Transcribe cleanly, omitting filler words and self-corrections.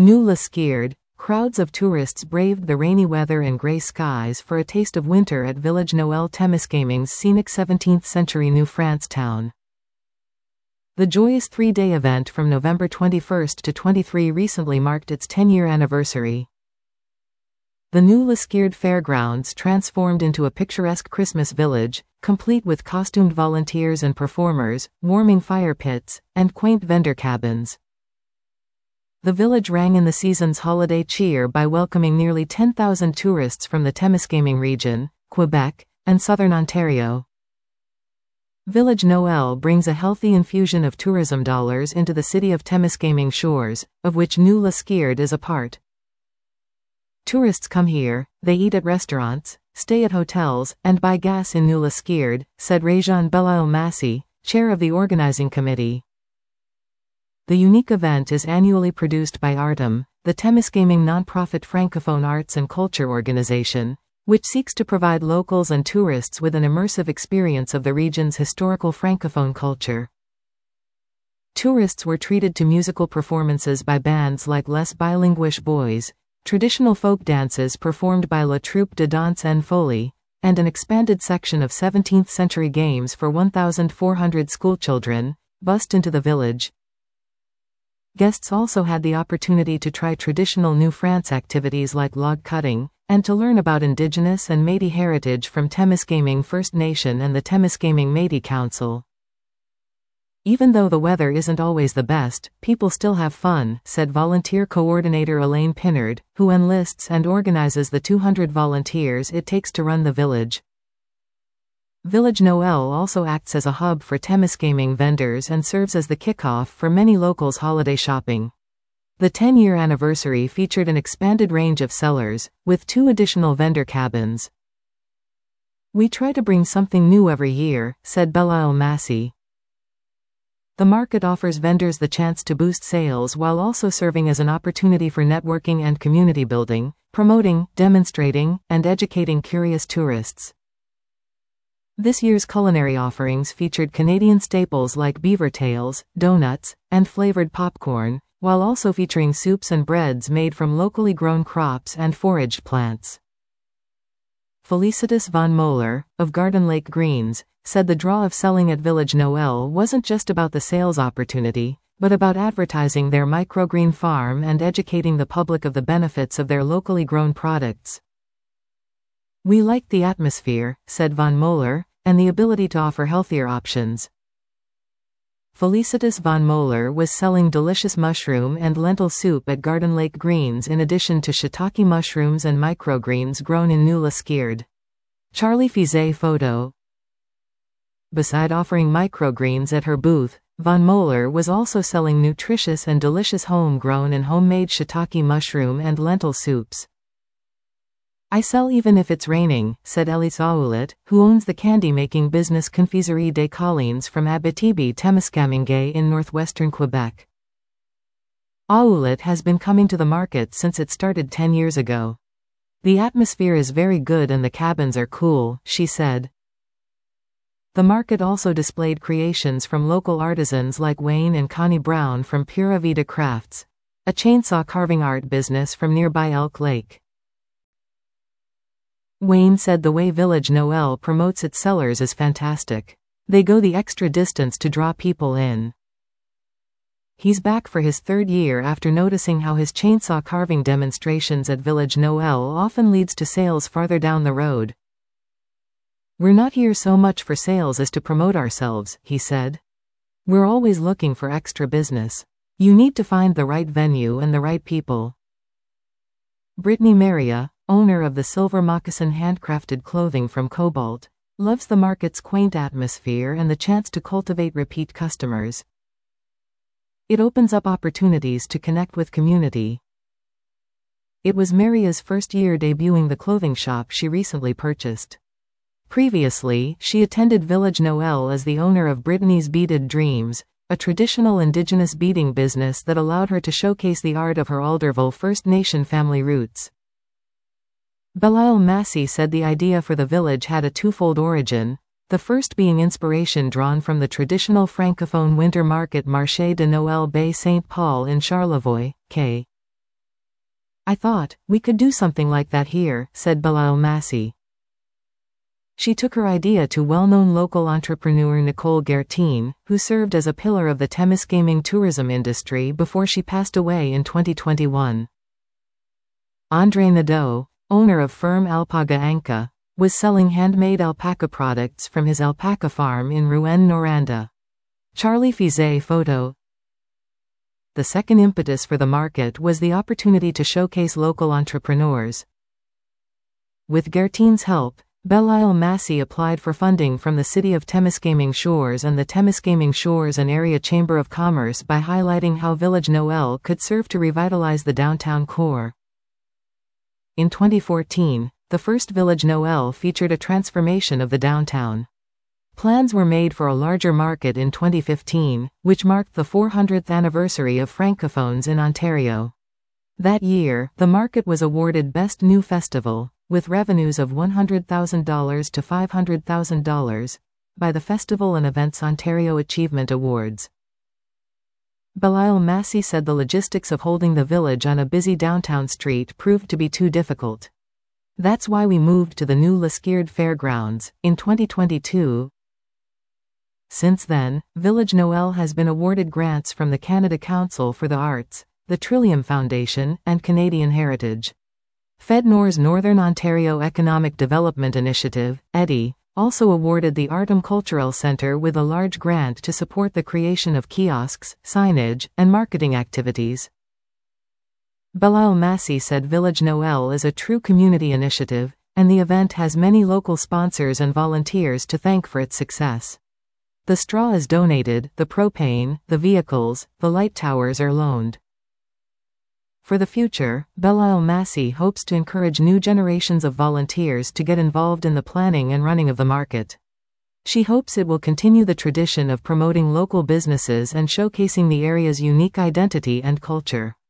New-Le-Skierd, crowds of tourists braved the rainy weather and grey skies for a taste of winter at Village Noël Témiscaming's scenic 17th-century New France town. The joyous three-day event from November 21 to 23 recently marked its 10-year anniversary. The New-Le-Skierd fairgrounds transformed into a picturesque Christmas village, complete with costumed volunteers and performers, warming fire pits, and quaint vendor cabins. The village rang in the season's holiday cheer by welcoming nearly 10,000 tourists from the Témiscaming region, Quebec, and southern Ontario. Village Noël brings a healthy infusion of tourism dollars into the city of Témiscaming shores, of which New-Le-Skierd is a part. Tourists come here, they eat at restaurants, stay at hotels, and buy gas in New-Le-Skierd, said Réjean Belaïl-Massy, chair of the organizing committee. The unique event is annually produced by Artem, the Témiscaming non-profit francophone arts and culture organization, which seeks to provide locals and tourists with an immersive experience of the region's historical francophone culture. Tourists were treated to musical performances by bands like Les Bilinguish Boys, traditional folk dances performed by La Troupe de Danse en Folie, and an expanded section of 17th-century games for 1,400 schoolchildren, bussed into the village. Guests also had the opportunity to try traditional New France activities like log cutting, and to learn about Indigenous and Métis heritage from Témiscaming First Nation and the Témiscaming Métis Council. Even though the weather isn't always the best, people still have fun, said volunteer coordinator Elaine Pinnard, who enlists and organizes the 200 volunteers it takes to run the village. Village Noël also acts as a hub for Témiscaming vendors and serves as the kickoff for many locals' holiday shopping. The 10-year anniversary featured an expanded range of sellers, with 2 additional vendor cabins. "We try to bring something new every year," said Belaïl-Massy. The market offers vendors the chance to boost sales while also serving as an opportunity for networking and community building, promoting, demonstrating, and educating curious tourists. This year's culinary offerings featured Canadian staples like beaver tails, donuts, and flavored popcorn, while also featuring soups and breads made from locally grown crops and foraged plants. Felicitas van Moller, of Garden Lake Greens, said the draw of selling at Village Noël wasn't just about the sales opportunity, but about advertising their microgreen farm and educating the public of the benefits of their locally grown products. "We liked the atmosphere," said van Moller, "and the ability to offer healthier options." Felicitas van Moller was selling delicious mushroom and lentil soup at Garden Lake Greens in addition to shiitake mushrooms and microgreens grown in New-Le-Skierd. Charlie Fizet photo. Beside offering microgreens at her booth, van Moller was also selling nutritious and delicious homegrown and homemade shiitake mushroom and lentil soups. "I sell even if it's raining," said Elise Aulet, who owns the candy-making business Confiserie des Collines from Abitibi-Témiscamingue in northwestern Quebec. Aulet has been coming to the market since it started 10 years ago. "The atmosphere is very good and the cabins are cool," she said. The market also displayed creations from local artisans like Wayne and Connie Brown from Pura Vida Crafts, a chainsaw carving art business from nearby Elk Lake. Wayne said the way Village Noël promotes its sellers is fantastic. They go the extra distance to draw people in. He's back for his 3rd year after noticing how his chainsaw carving demonstrations at Village Noël often leads to sales farther down the road. "We're not here so much for sales as to promote ourselves," he said. "We're always looking for extra business. You need to find the right venue and the right people." Brittany Maria, owner of the Silver Moccasin handcrafted clothing from Cobalt, loves the market's quaint atmosphere and the chance to cultivate repeat customers. It opens up opportunities to connect with community. It was Maria's first year debuting the clothing shop she recently purchased. Previously, she attended Village Noël as the owner of Brittany's Beaded Dreams, a traditional Indigenous beading business that allowed her to showcase the art of her Alderville First Nation family roots. Belaïl-Massy said the idea for the village had a twofold origin, the first being inspiration drawn from the traditional francophone winter market Marché de Noël Baie Saint-Paul in Charlevoix, Quay. "I thought, we could do something like that here," said Belaïl Massy. She took her idea to well-known local entrepreneur Nicole Guertin, who served as a pillar of the Témiscaming tourism industry before she passed away in 2021. André Nadeau, owner of firm Alpaga Anca, was selling handmade alpaca products from his alpaca farm in Rouen-Noranda. Charlie Fizet photo. The second impetus for the market was the opportunity to showcase local entrepreneurs. With Guertin's help, Belaïl Massy applied for funding from the City of Témiscaming Shores and the Témiscaming Shores and Area Chamber of Commerce by highlighting how Village Noel could serve to revitalize the downtown core. In 2014, the first Village Noel featured a transformation of the downtown. Plans were made for a larger market in 2015, which marked the 400th anniversary of Francophones in Ontario. That year, the market was awarded Best New Festival, with revenues of $100,000 to $500,000, by the Festival and Events Ontario Achievement Awards. Belaïl Massy said the logistics of holding the village on a busy downtown street proved to be too difficult. That's why we moved to the new Lesquerde Fairgrounds, in 2022. Since then, Village Noel has been awarded grants from the Canada Council for the Arts, the Trillium Foundation, and Canadian Heritage. FedNor's Northern Ontario Economic Development Initiative, EDI, also awarded the Artem Cultural Centre with a large grant to support the creation of kiosks, signage, and marketing activities. Belaïl Massy said Village Noel is a true community initiative, and the event has many local sponsors and volunteers to thank for its success. The straw is donated, the propane, the vehicles, the light towers are loaned. For the future, Belaïl Massy hopes to encourage new generations of volunteers to get involved in the planning and running of the market. She hopes it will continue the tradition of promoting local businesses and showcasing the area's unique identity and culture.